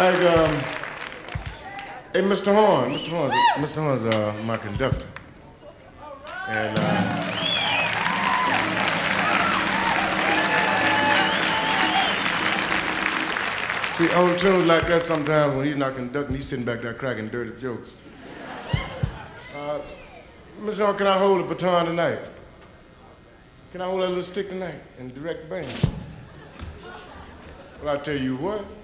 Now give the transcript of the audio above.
Like, hey, Mr. Horn's my conductor. And, see, on tunes like that, sometimes when he's not conducting, he's sitting back there cracking dirty jokes. Mr. Horn, can I hold a baton tonight? Can I hold a little stick tonight and direct the band? Well, I tell you what.